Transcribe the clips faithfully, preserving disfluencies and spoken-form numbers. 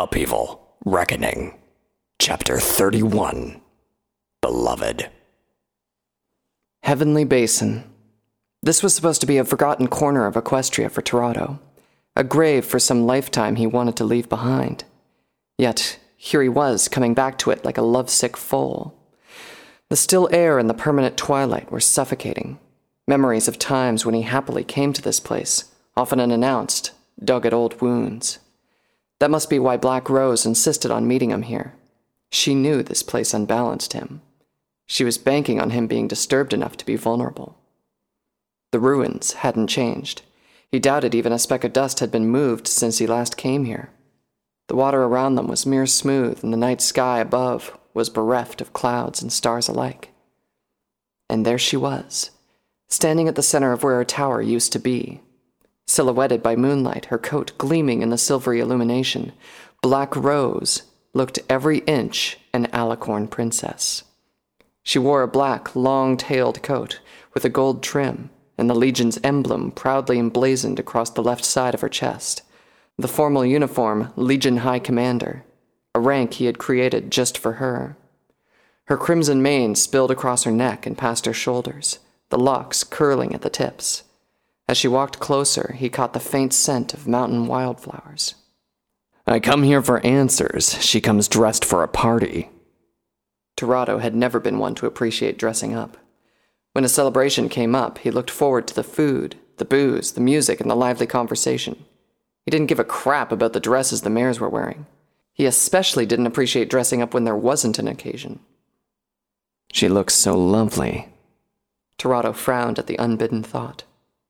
Upheaval, Reckoning, Chapter thirty-one, Beloved. Heavenly Basin. This was supposed to be a forgotten corner of Equestria for Torado, a grave for some lifetime he wanted to leave behind. Yet, here he was, coming back to it like a lovesick foal. The still air and the permanent twilight were suffocating. Memories of times when he happily came to this place, often unannounced, dug at old wounds. That must be why Black Rose insisted on meeting him here. She knew this place unbalanced him. She was banking on him being disturbed enough to be vulnerable. The ruins hadn't changed. He doubted even a speck of dust had been moved since he last came here. The water around them was mere smooth, and the night sky above was bereft of clouds and stars alike. And there she was, standing at the center of where her tower used to be. Silhouetted by moonlight, her coat gleaming in the silvery illumination, Black Rose looked every inch an Alicorn princess. She wore a black, long-tailed coat with a gold trim, and the Legion's emblem proudly emblazoned across the left side of her chest. The formal uniform, Legion High Commander, a rank he had created just for her. Her crimson mane spilled across her neck and past her shoulders, the locks curling at the tips. As she walked closer, he caught the faint scent of mountain wildflowers. I come here for answers. She comes dressed for a party. Torado had never been one to appreciate dressing up. When a celebration came up, he looked forward to the food, the booze, the music, and the lively conversation. He didn't give a crap about the dresses the mares were wearing. He especially didn't appreciate dressing up when there wasn't an occasion. She looks so lovely. Torado frowned at the unbidden thought.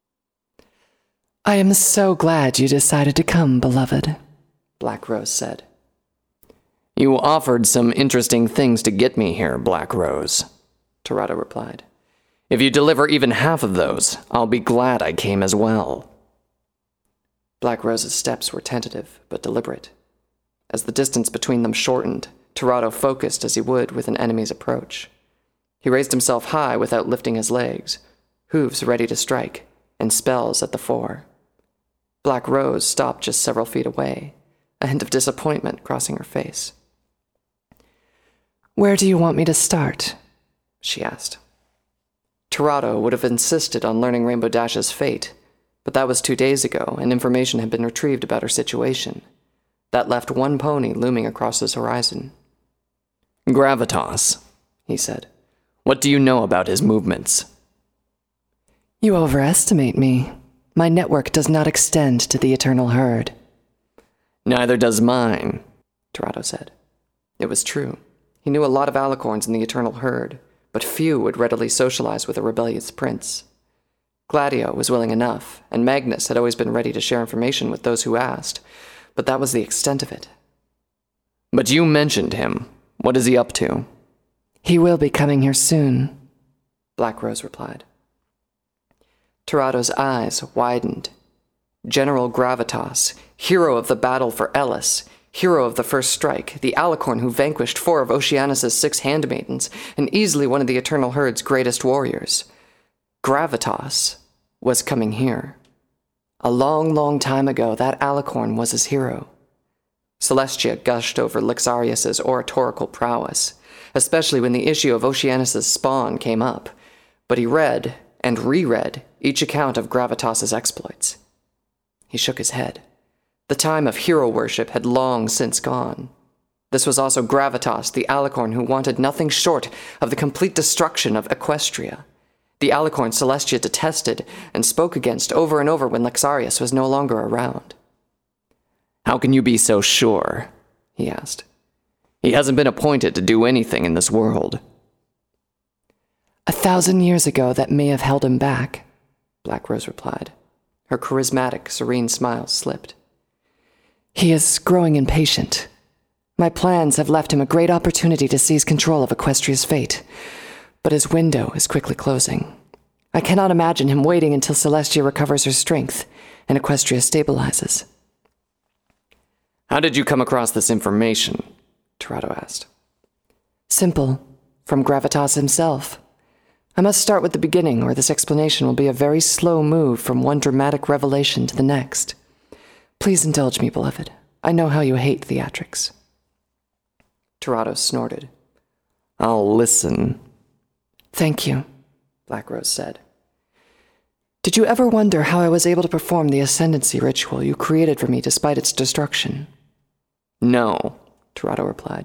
I am so glad you decided to come, beloved, Black Rose said. You offered some interesting things to get me here, Black Rose, Torado replied. If you deliver even half of those, I'll be glad I came as well. Black Rose's steps were tentative, but deliberate. As the distance between them shortened, Torado focused as he would with an enemy's approach. He raised himself high without lifting his legs, hooves ready to strike, and spells at the fore. Black Rose stopped just several feet away, a hint of disappointment crossing her face. Where do you want me to start? She asked. Torado would have insisted on learning Rainbow Dash's fate, but that was two days ago, and information had been retrieved about her situation. That left one pony looming across his horizon. Gravitas, he said. What do you know about his movements? You overestimate me. My network does not extend to the Eternal Herd. Neither does mine, Torado said. It was true. He knew a lot of Alicorns in the Eternal Herd, but few would readily socialize with a rebellious prince. Gladio was willing enough, and Magnus had always been ready to share information with those who asked, but that was the extent of it. But you mentioned him. What is he up to? He will be coming here soon, Black Rose replied. Torado's eyes widened. General Gravitas, hero of the battle for Ellis, hero of the First Strike, the Alicorn who vanquished four of Oceanus' six handmaidens, and easily one of the Eternal Herd's greatest warriors. Gravitas was coming here. A long, long time ago, that Alicorn was his hero. Celestia gushed over Lixarius' oratorical prowess, especially when the issue of Oceanus' spawn came up, but he read and reread each account of Gravitas' exploits. He shook his head. The time of hero worship had long since gone. This was also Gravitas, the Alicorn who wanted nothing short of the complete destruction of Equestria, the Alicorn Celestia detested and spoke against over and over when Lixarius was no longer around. How can you be so sure? He asked. He hasn't been appointed to do anything in this world. A thousand years ago that may have held him back, Black Rose replied. Her charismatic, serene smile slipped. He is growing impatient. My plans have left him a great opportunity to seize control of Equestria's fate, but his window is quickly closing. I cannot imagine him waiting until Celestia recovers her strength and Equestria stabilizes. How did you come across this information? Torado asked. Simple. From Gravitas himself. I must start with the beginning, or this explanation will be a very slow move from one dramatic revelation to the next. Please indulge me, beloved. I know how you hate theatrics. Torado snorted. I'll listen. Thank you, Black Rose said. Did you ever wonder how I was able to perform the ascendancy ritual you created for me despite its destruction? No, Torado replied.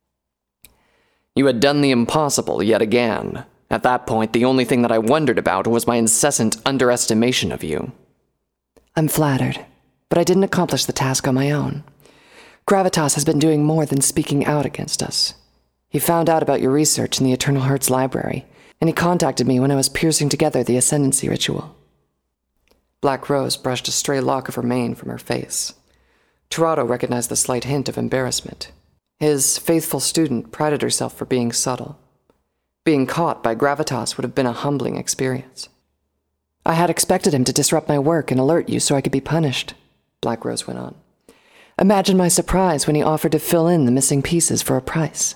You had done the impossible yet again. At that point, the only thing that I wondered about was my incessant underestimation of you. I'm flattered, but I didn't accomplish the task on my own. Gravitas has been doing more than speaking out against us. He found out about your research in the Eternal Heart's library, and he contacted me when I was piercing together the ascendancy ritual. Black Rose brushed a stray lock of her mane from her face. Torado recognized the slight hint of embarrassment. His faithful student prided herself for being subtle. Being caught by Gravitas would have been a humbling experience. I had expected him to disrupt my work and alert you so I could be punished, Black Rose went on. Imagine my surprise when he offered to fill in the missing pieces for a price.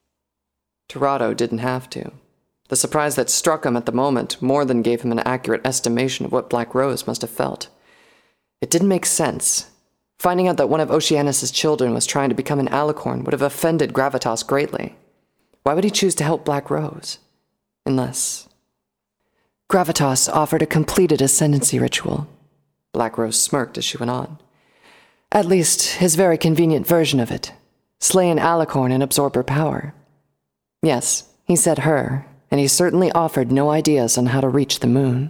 Torado didn't have to. The surprise that struck him at the moment more than gave him an accurate estimation of what Black Rose must have felt. It didn't make sense. Finding out that one of Oceanus' children was trying to become an alicorn would have offended Gravitas greatly. Why would he choose to help Black Rose? Unless... Gravitas offered a completed ascendancy ritual. Black Rose smirked as she went on. At least, his very convenient version of it. Slay an alicorn and absorb her power. Yes, he said her, and he certainly offered no ideas on how to reach the moon.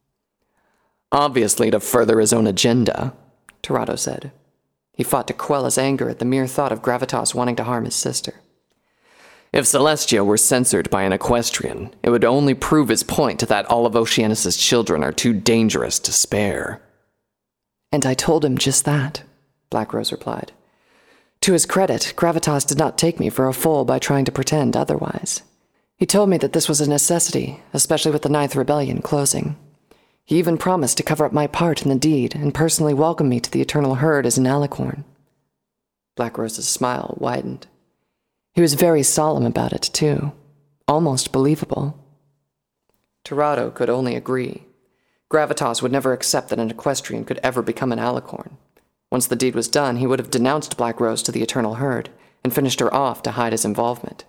Obviously to further his own agenda, Torado said. He fought to quell his anger at the mere thought of Gravitas wanting to harm his sister. If Celestia were censored by an equestrian, it would only prove his point that all of Oceanus' children are too dangerous to spare. And I told him just that, Black Rose replied. To his credit, Gravitas did not take me for a fool by trying to pretend otherwise. He told me that this was a necessity, especially with the Ninth Rebellion closing. He even promised to cover up my part in the deed and personally welcome me to the Eternal Herd as an alicorn. Black Rose's smile widened. He was very solemn about it, too. Almost believable. Torado could only agree. Gravitas would never accept that an equestrian could ever become an alicorn. Once the deed was done, he would have denounced Black Rose to the Eternal Herd and finished her off to hide his involvement.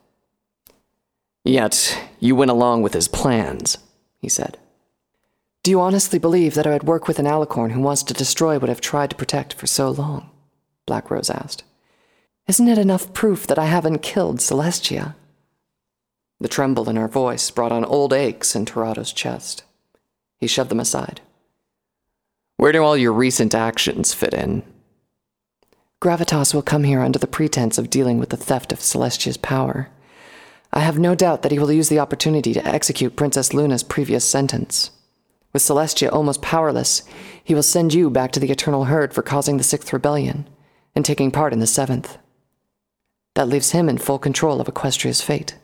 Yet, you went along with his plans, he said. Do you honestly believe that I would work with an alicorn who wants to destroy what I've tried to protect for so long? Black Rose asked. Isn't it enough proof that I haven't killed Celestia? The tremble in her voice brought on old aches in Torado's chest. He shoved them aside. Where do all your recent actions fit in? Gravitas will come here under the pretense of dealing with the theft of Celestia's power. I have no doubt that he will use the opportunity to execute Princess Luna's previous sentence. With Celestia almost powerless, he will send you back to the Eternal Herd for causing the Sixth Rebellion and taking part in the Seventh. That leaves him in full control of Equestria's fate.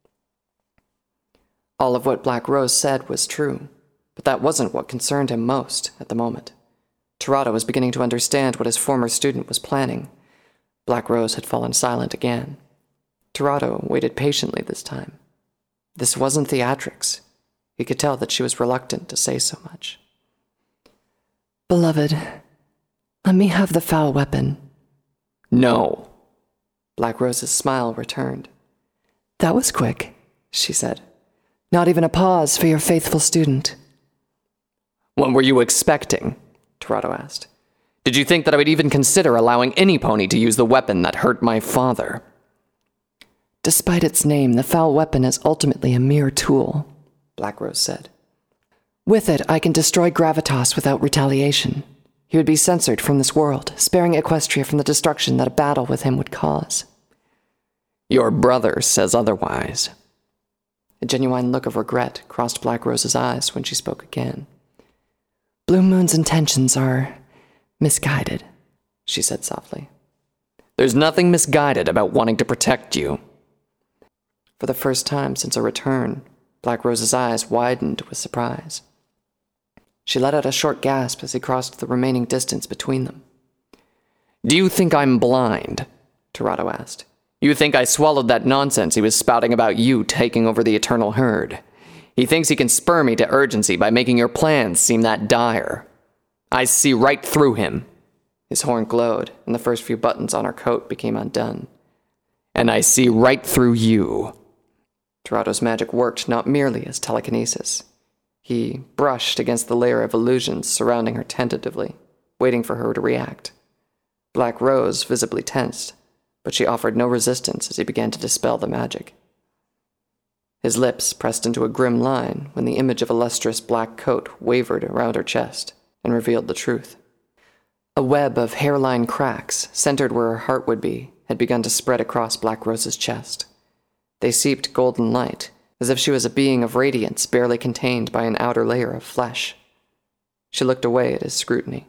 All of what Black Rose said was true, but that wasn't what concerned him most at the moment. Torado was beginning to understand what his former student was planning. Black Rose had fallen silent again. Torado waited patiently this time. This wasn't theatrics. He could tell that she was reluctant to say so much. Beloved, let me have the foul weapon. No. Black Rose's smile returned. That was quick, she said. Not even a pause for your faithful student. What were you expecting? Torado asked. Did you think that I would even consider allowing any pony to use the weapon that hurt my father? Despite its name, the foul weapon is ultimately a mere tool, Black Rose said. With it, I can destroy Gravitas without retaliation. He would be censored from this world, sparing Equestria from the destruction that a battle with him would cause. Your brother says otherwise. A genuine look of regret crossed Black Rose's eyes when she spoke again. Blue Moon's intentions are misguided, she said softly. There's nothing misguided about wanting to protect you. For the first time since her return, Black Rose's eyes widened with surprise. She let out a short gasp as he crossed the remaining distance between them. Do you think I'm blind? Torado asked. You think I swallowed that nonsense he was spouting about you taking over the Eternal Herd? He thinks he can spur me to urgency by making your plans seem that dire. I see right through him. His horn glowed, and the first few buttons on her coat became undone. And I see right through you. Tirado's magic worked not merely as telekinesis. He brushed against the layer of illusions surrounding her tentatively, waiting for her to react. Black Rose visibly tensed, but she offered no resistance as he began to dispel the magic. His lips pressed into a grim line when the image of a lustrous black coat wavered around her chest and revealed the truth. A web of hairline cracks, centered where her heart would be, had begun to spread across Black Rose's chest. They seeped golden light, as if she was a being of radiance barely contained by an outer layer of flesh. She looked away at his scrutiny.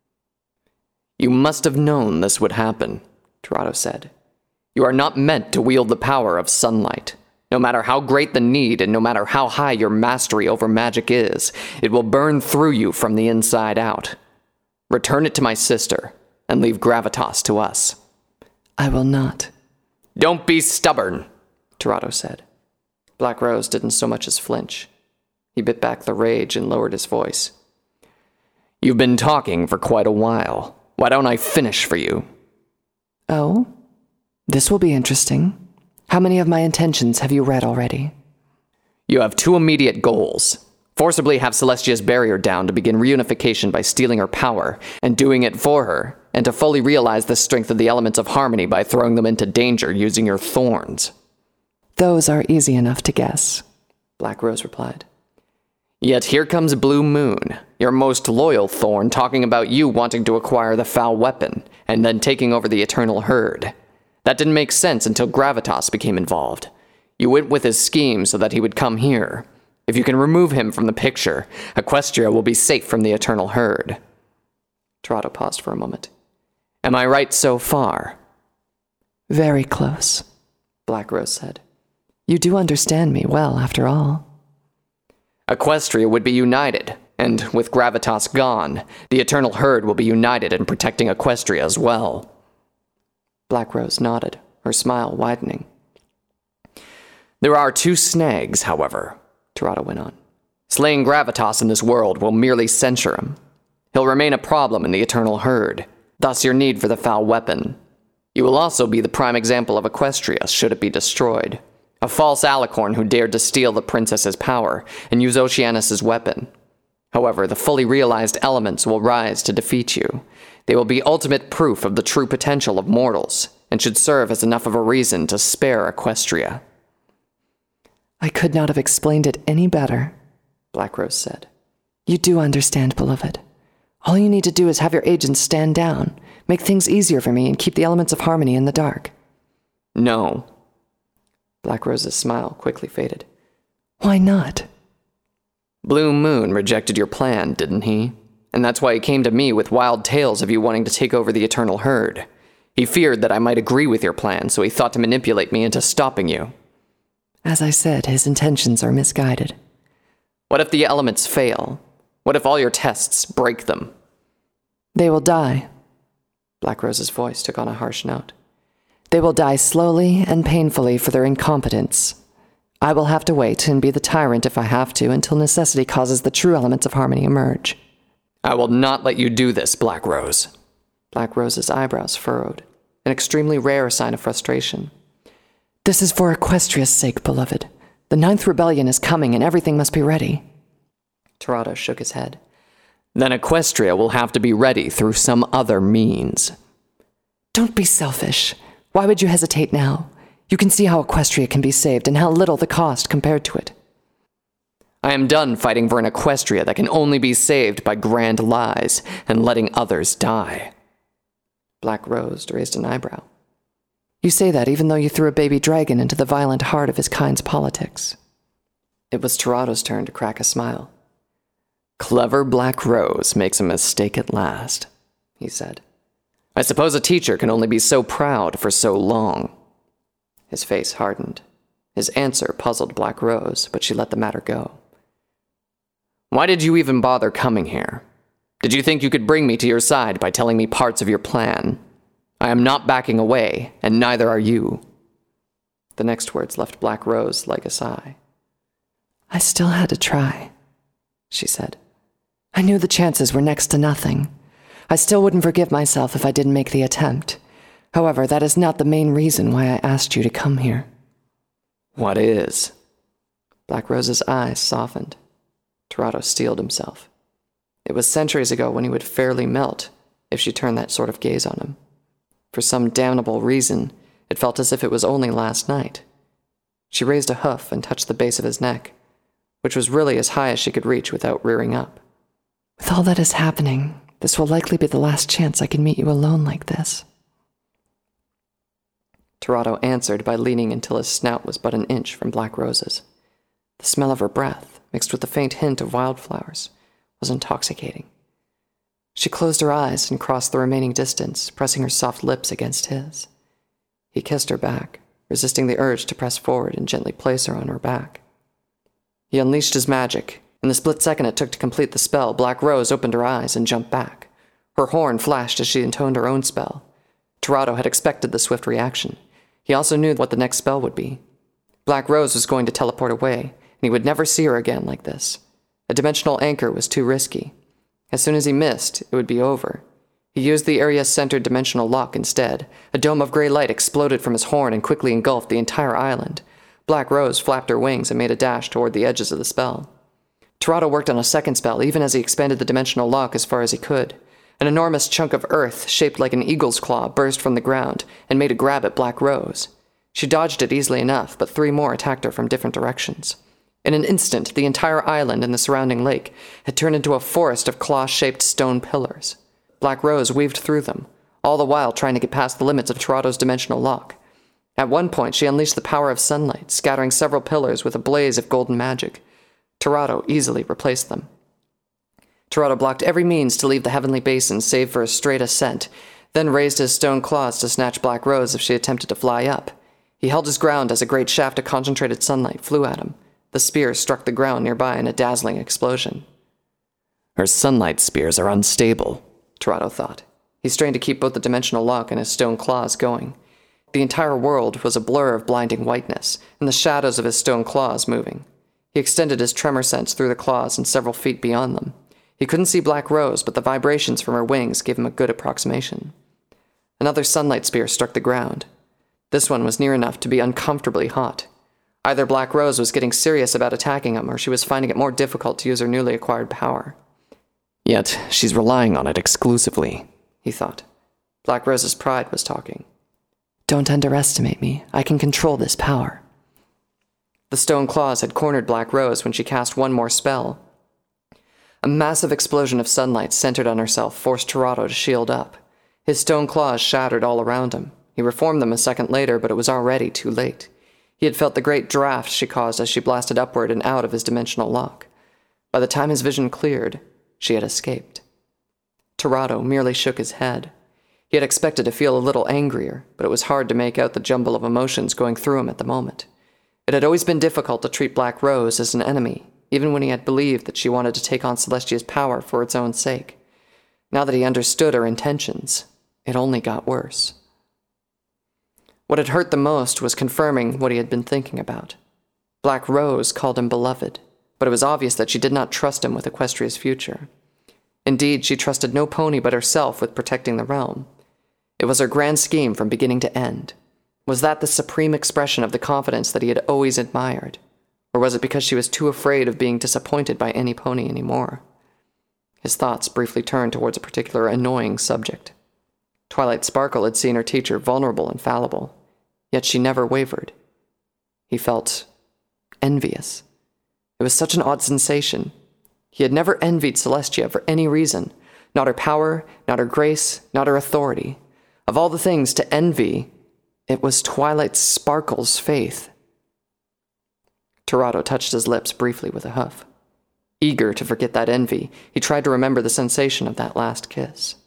You must have known this would happen, Tirado said. You are not meant to wield the power of sunlight. No matter how great the need and no matter how high your mastery over magic is, it will burn through you from the inside out. Return it to my sister, and leave gravitas to us. I will not. Don't be stubborn, Tirado said. Black Rose didn't so much as flinch. He bit back the rage and lowered his voice. You've been talking for quite a while. Why don't I finish for you? Oh? This will be interesting. How many of my intentions have you read already? You have two immediate goals. Forcibly have Celestia's barrier down to begin reunification by stealing her power, and doing it for her, and to fully realize the strength of the elements of harmony by throwing them into danger using your thorns. Those are easy enough to guess, Black Rose replied. Yet here comes Blue Moon, your most loyal thorn, talking about you wanting to acquire the foul weapon, and then taking over the Eternal Herd. That didn't make sense until Gravitas became involved. You went with his scheme so that he would come here. If you can remove him from the picture, Equestria will be safe from the Eternal Herd. Tirado paused for a moment. Am I right so far? Very close, Black Rose said. You do understand me well, after all. Equestria would be united, and with Gravitas gone, the Eternal Herd will be united in protecting Equestria as well. Black Rose nodded, her smile widening. There are two snags, however, Tirado went on. Slaying Gravitas in this world will merely censure him. He'll remain a problem in the Eternal Herd, thus your need for the foul weapon. You will also be the prime example of Equestria should it be destroyed. A false alicorn who dared to steal the princess's power and use Oceanus' weapon. However, the fully realized elements will rise to defeat you. They will be ultimate proof of the true potential of mortals, and should serve as enough of a reason to spare Equestria. I could not have explained it any better, Black Rose said. You do understand, beloved. All you need to do is have your agents stand down, make things easier for me, and keep the elements of harmony in the dark. No. Black Rose's smile quickly faded. Why not? Blue Moon rejected your plan, didn't he? And that's why he came to me with wild tales of you wanting to take over the Eternal Herd. He feared that I might agree with your plan, so he thought to manipulate me into stopping you. As I said, his intentions are misguided. What if the elements fail? What if all your tests break them? They will die. Black Rose's voice took on a harsh note. They will die slowly and painfully for their incompetence. I will have to wait and be the tyrant if I have to until necessity causes the true elements of harmony emerge. I will not let you do this, Black Rose. Black Rose's eyebrows furrowed, an extremely rare sign of frustration. This is for Equestria's sake, beloved. The Ninth Rebellion is coming and everything must be ready. Tirado shook his head. Then Equestria will have to be ready through some other means. Don't be selfish. Why would you hesitate now? You can see how Equestria can be saved and how little the cost compared to it. I am done fighting for an Equestria that can only be saved by grand lies and letting others die. Black Rose raised an eyebrow. You say that even though you threw a baby dragon into the violent heart of his kind's politics. It was Tirado's turn to crack a smile. Clever Black Rose makes a mistake at last, he said. I suppose a teacher can only be so proud for so long. His face hardened. His answer puzzled Black Rose, but she let the matter go. Why did you even bother coming here? Did you think you could bring me to your side by telling me parts of your plan? I am not backing away, and neither are you. The next words left Black Rose like a sigh. I still had to try, she said. I knew the chances were next to nothing. I still wouldn't forgive myself if I didn't make the attempt. However, that is not the main reason why I asked you to come here. What is? Black Rose's eyes softened. Toronto steeled himself. It was centuries ago when he would fairly melt if she turned that sort of gaze on him. For some damnable reason, it felt as if it was only last night. She raised a hoof and touched the base of his neck, which was really as high as she could reach without rearing up. With all that is happening, this will likely be the last chance I can meet you alone like this. Toronto answered by leaning until his snout was but an inch from Black Rose's. The smell of her breath, mixed with the faint hint of wildflowers, was intoxicating. She closed her eyes and crossed the remaining distance, pressing her soft lips against his. He kissed her back, resisting the urge to press forward and gently place her on her back. He unleashed his magic. In the split second it took to complete the spell, Black Rose opened her eyes and jumped back. Her horn flashed as she intoned her own spell. Toronto had expected the swift reaction. He also knew what the next spell would be. Black Rose was going to teleport away, and he would never see her again like this. A dimensional anchor was too risky. As soon as he missed, it would be over. He used the area-centered dimensional lock instead. A dome of gray light exploded from his horn and quickly engulfed the entire island. Black Rose flapped her wings and made a dash toward the edges of the spell. Toronto worked on a second spell even as he expanded the dimensional lock as far as he could. An enormous chunk of earth, shaped like an eagle's claw, burst from the ground and made a grab at Black Rose. She dodged it easily enough, but three more attacked her from different directions. In an instant, the entire island and the surrounding lake had turned into a forest of claw-shaped stone pillars. Black Rose weaved through them, all the while trying to get past the limits of Toronto's dimensional lock. At one point, she unleashed the power of sunlight, scattering several pillars with a blaze of golden magic. Toronto easily replaced them. Toronto blocked every means to leave the heavenly basin save for a straight ascent, then raised his stone claws to snatch Black Rose if she attempted to fly up. He held his ground as a great shaft of concentrated sunlight flew at him. The spear struck the ground nearby in a dazzling explosion. Her sunlight spears are unstable, Toronto thought. He strained to keep both the dimensional lock and his stone claws going. The entire world was a blur of blinding whiteness, and the shadows of his stone claws moving. He extended his tremor sense through the claws and several feet beyond them. He couldn't see Black Rose, but the vibrations from her wings gave him a good approximation. Another sunlight spear struck the ground. This one was near enough to be uncomfortably hot. Either Black Rose was getting serious about attacking him, or she was finding it more difficult to use her newly acquired power. Yet she's relying on it exclusively, he thought. Black Rose's pride was talking. Don't underestimate me. I can control this power. The stone claws had cornered Black Rose when she cast one more spell. A massive explosion of sunlight centered on herself forced Toronto to shield up. His stone claws shattered all around him. He reformed them a second later, but it was already too late. He had felt the great draft she caused as she blasted upward and out of his dimensional lock. By the time his vision cleared, she had escaped. Toronto merely shook his head. He had expected to feel a little angrier, but it was hard to make out the jumble of emotions going through him at the moment. It had always been difficult to treat Black Rose as an enemy, even when he had believed that she wanted to take on Celestia's power for its own sake. Now that he understood her intentions, it only got worse. What had hurt the most was confirming what he had been thinking about. Black Rose called him beloved, but it was obvious that she did not trust him with Equestria's future. Indeed, she trusted no pony but herself with protecting the realm. It was her grand scheme from beginning to end. Was that the supreme expression of the confidence that he had always admired? Or was it because she was too afraid of being disappointed by any pony anymore? His thoughts briefly turned towards a particular annoying subject. Twilight Sparkle had seen her teacher vulnerable and fallible, yet she never wavered. He felt envious. It was such an odd sensation. He had never envied Celestia for any reason, not her power, not her grace, not her authority. Of all the things to envy, it was Twilight Sparkle's faith. Toronto touched his lips briefly with a huff. Eager to forget that envy, he tried to remember the sensation of that last kiss.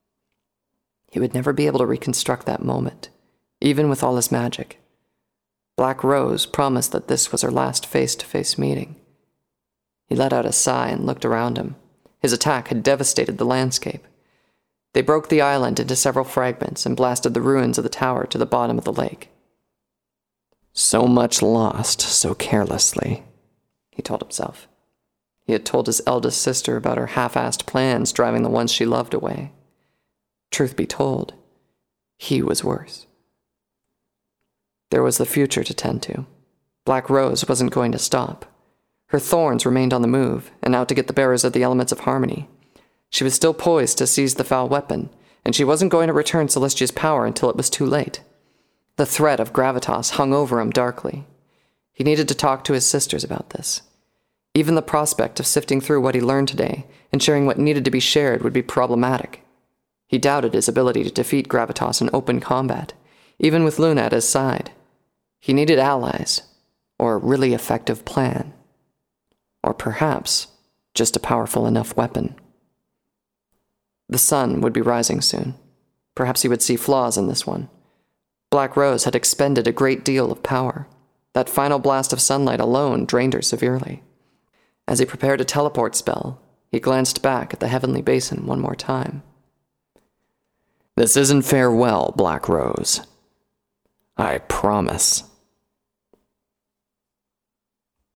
He would never be able to reconstruct that moment, even with all his magic. Black Rose promised that this was her last face-to-face meeting. He let out a sigh and looked around him. His attack had devastated the landscape. They broke the island into several fragments and blasted the ruins of the tower to the bottom of the lake. So much lost so carelessly, he told himself. He had told his eldest sister about her half-assed plans driving the ones she loved away. Truth be told, he was worse. There was the future to tend to. Black Rose wasn't going to stop. Her thorns remained on the move, and out to get the bearers of the elements of harmony. She was still poised to seize the foul weapon, and she wasn't going to return Celestia's power until it was too late. The threat of gravitas hung over him darkly. He needed to talk to his sisters about this. Even the prospect of sifting through what he learned today and sharing what needed to be shared would be problematic. He doubted his ability to defeat gravitas in open combat, even with Luna at his side. He needed allies, or a really effective plan. Or perhaps just a powerful enough weapon. The sun would be rising soon. Perhaps he would see flaws in this one. Black Rose had expended a great deal of power. That final blast of sunlight alone drained her severely. As he prepared a teleport spell, he glanced back at the heavenly basin one more time. This isn't farewell, Black Rose. I promise.